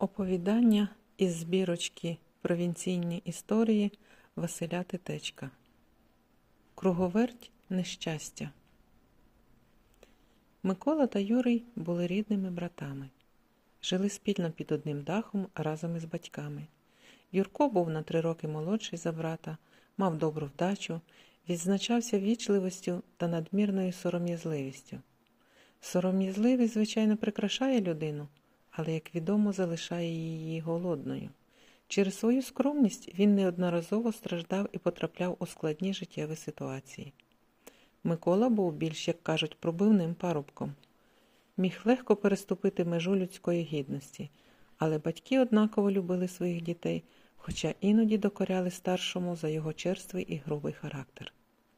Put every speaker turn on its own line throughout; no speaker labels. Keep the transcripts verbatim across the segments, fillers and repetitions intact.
Оповідання із збірочки «Провінційні історії» Василя Титечка. Круговерть нещастя. Микола та Юрій були рідними братами. Жили спільно під одним дахом разом із батьками. Юрко був на три роки молодший за брата, мав добру вдачу, відзначався вічливостю та надмірною сором'язливістю. Сором'язливість, звичайно, прикрашає людину, але, як відомо, залишає її голодною. Через свою скромність він неодноразово страждав і потрапляв у складні життєві ситуації. Микола був більш, як кажуть, пробивним парубком. Міг легко переступити межу людської гідності, але батьки однаково любили своїх дітей, хоча іноді докоряли старшому за його черствий і грубий характер.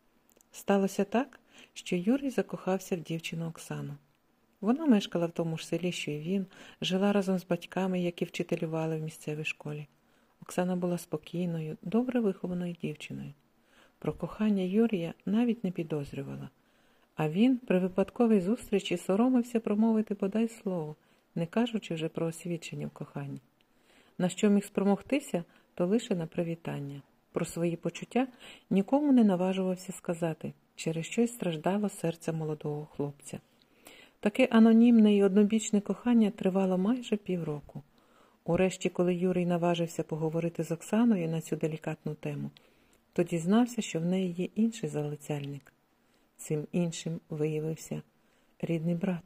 Сталося так, що Юрій закохався в дівчину Оксану. Вона мешкала в тому ж селі, що й він, жила разом з батьками, які вчителювали в місцевій школі. Оксана була спокійною, добре вихованою дівчиною. Про кохання Юрія навіть не підозрювала. А він при випадковій зустрічі соромився промовити бодай слово, не кажучи вже про освідчення в коханні. На що міг спромогтися, то лише на привітання. Про свої почуття нікому не наважувався сказати, через щось страждало серце молодого хлопця. Таке анонімне і однобічне кохання тривало майже півроку. Урешті, коли Юрій наважився поговорити з Оксаною на цю делікатну тему, то дізнався, що в неї є інший залицяльник. Цим іншим виявився рідний брат.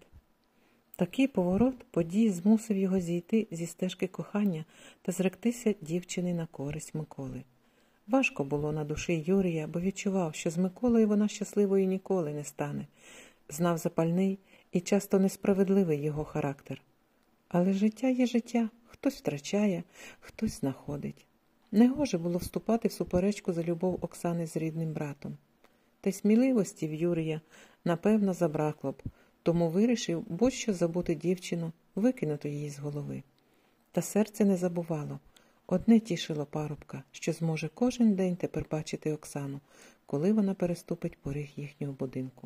Такий поворот подій змусив його зійти зі стежки кохання та зректися дівчини на користь Миколи. Важко було на душі Юрія, бо відчував, що з Миколою вона щасливою ніколи не стане. Знав запальний і часто несправедливий його характер. Але життя є життя, хтось втрачає, хтось знаходить. Негоже було вступати в суперечку за любов Оксани з рідним братом. Та й сміливості в Юрія, напевно, забракло б, тому вирішив будь-що забути дівчину, викинути її з голови. Та серце не забувало. Одне тішило парубка, що зможе кожен день тепер бачити Оксану, коли вона переступить поріг їхнього будинку.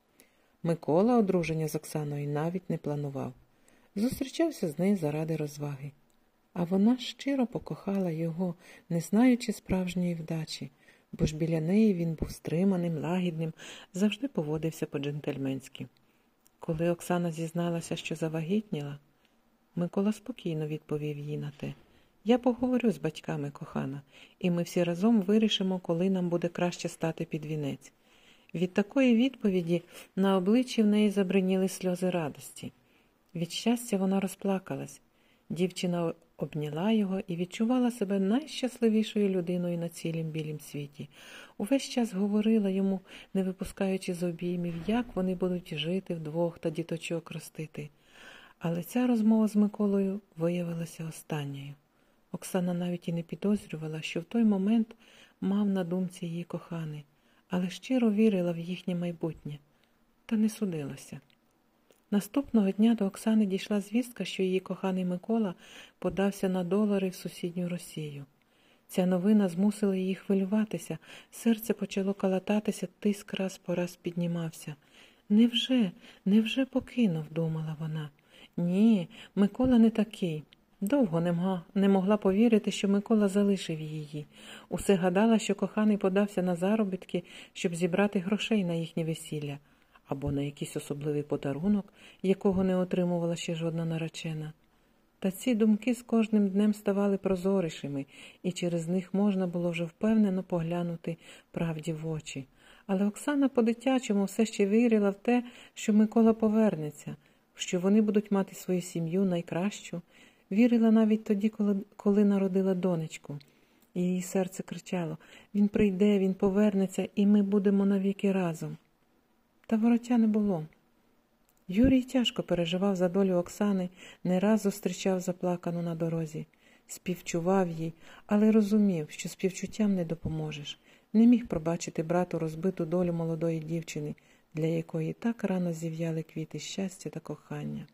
Микола одруження з Оксаною навіть не планував. Зустрічався з нею заради розваги. А вона щиро покохала його, не знаючи справжньої вдачі, бо ж біля неї він був стриманим, лагідним, завжди поводився по-джентльменськи. Коли Оксана зізналася, що завагітніла, Микола спокійно відповів їй на те: «Я поговорю з батьками, кохана, і ми всі разом вирішимо, коли нам буде краще стати під вінець». Від такої відповіді на обличчі в неї забриніли сльози радості. Від щастя вона розплакалась. Дівчина обняла його і відчувала себе найщасливішою людиною на цілім білім світі. Увесь час говорила йому, не випускаючи з обіймів, як вони будуть жити вдвох та діточок ростити. Але ця розмова з Миколою виявилася останньою. Оксана навіть і не підозрювала, що в той момент мав на думці її коханий, але щиро вірила в їхнє майбутнє. Та не судилася. Наступного дня до Оксани дійшла звістка, що її коханий Микола подався на долари в сусідню Росію. Ця новина змусила її хвилюватися, серце почало калататися, тиск раз по раз піднімався. «Невже, невже покинув?» – думала вона. «Ні, Микола не такий». Довго не могла, не могла повірити, що Микола залишив її. Усе гадала, що коханий подався на заробітки, щоб зібрати грошей на їхнє весілля, або на якийсь особливий подарунок, якого не отримувала ще жодна наречена. Та ці думки з кожним днем ставали прозорішими, і через них можна було вже впевнено поглянути правді в очі. Але Оксана по-дитячому все ще вірила в те, що Микола повернеться, що вони будуть мати свою сім'ю найкращу. Вірила навіть тоді, коли, коли народила донечку. І її серце кричало: «Він прийде, він повернеться, і ми будемо навіки разом». Та вороття не було. Юрій тяжко переживав за долю Оксани, не раз зустрічав заплакану на дорозі. Співчував їй, але розумів, що співчуттям не допоможеш. Не міг пробачити брату розбиту долю молодої дівчини, для якої так рано зів'яли квіти щастя та кохання.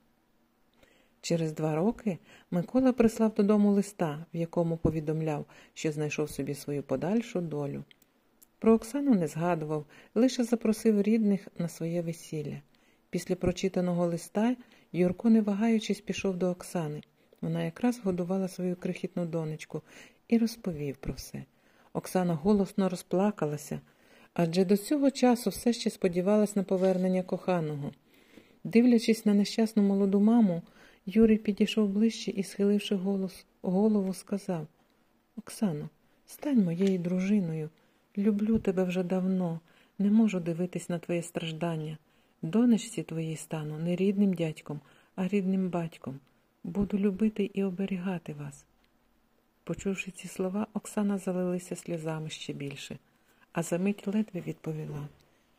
Через два роки Микола прислав додому листа, в якому повідомляв, що знайшов собі свою подальшу долю. Про Оксану не згадував, лише запросив рідних на своє весілля. Після прочитаного листа Юрко, не вагаючись, пішов до Оксани. Вона якраз годувала свою крихітну донечку і розповів про все. Оксана голосно розплакалася, адже до цього часу все ще сподівалась на повернення коханого. Дивлячись на нещасну молоду маму, Юрій підійшов ближче і, схиливши голос, голову, сказав: «Оксано, стань моєю дружиною. Люблю тебе вже давно, не можу дивитись на твоє страждання. Донечці твоїй стану не рідним дядьком, а рідним батьком. Буду любити і оберігати вас». Почувши ці слова, Оксана залилася сльозами ще більше, а за мить ледве відповіла: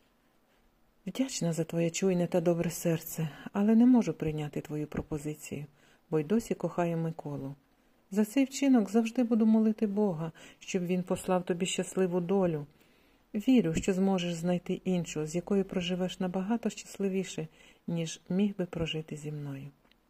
«Вдячна за твоє чуйне та добре серце, але не можу прийняти твою пропозицію, бо й досі кохаю Миколу. За цей вчинок завжди буду молити Бога, щоб він послав тобі щасливу долю. Вірю, що зможеш знайти іншу, з якою проживеш набагато щасливіше, ніж міг би прожити зі мною».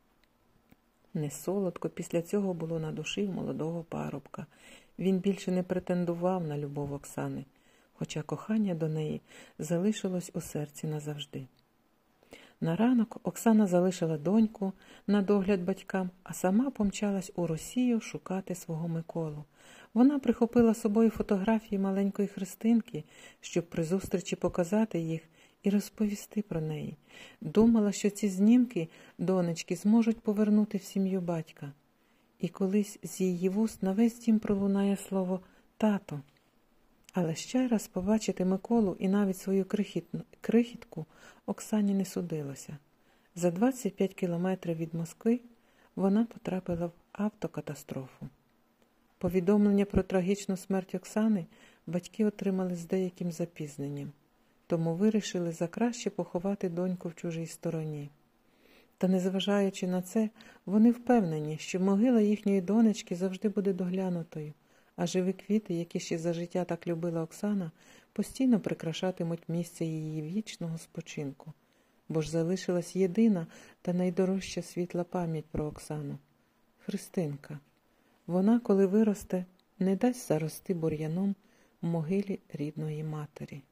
Не солодко після цього було на душі в молодого парубка. Він більше не претендував на любов Оксани, хоча кохання до неї залишилось у серці назавжди. На ранок Оксана залишила доньку на догляд батькам, а сама помчалась у Росію шукати свого Миколу. Вона прихопила з собою фотографії маленької Христинки, щоб при зустрічі показати їх і розповісти про неї. Думала, що ці знімки донечки зможуть повернути в сім'ю батька. І колись з її вуст на весь дім пролунає слово «тато». Але ще раз побачити Миколу і навіть свою крихітну, крихітку Оксані не судилося. За двадцять п'ять кілометрів від Москви вона потрапила в автокатастрофу. Повідомлення про трагічну смерть Оксани батьки отримали з деяким запізненням, тому вирішили за краще поховати доньку в чужій стороні. Та незважаючи на це, вони впевнені, що могила їхньої донечки завжди буде доглянутою, а живі квіти, які ще за життя так любила Оксана, постійно прикрашатимуть місце її вічного спочинку. Бо ж залишилась єдина та найдорожча світла пам'ять про Оксану – Христинка. Вона, коли виросте, не дасть зарости бур'яном в могилі рідної матері.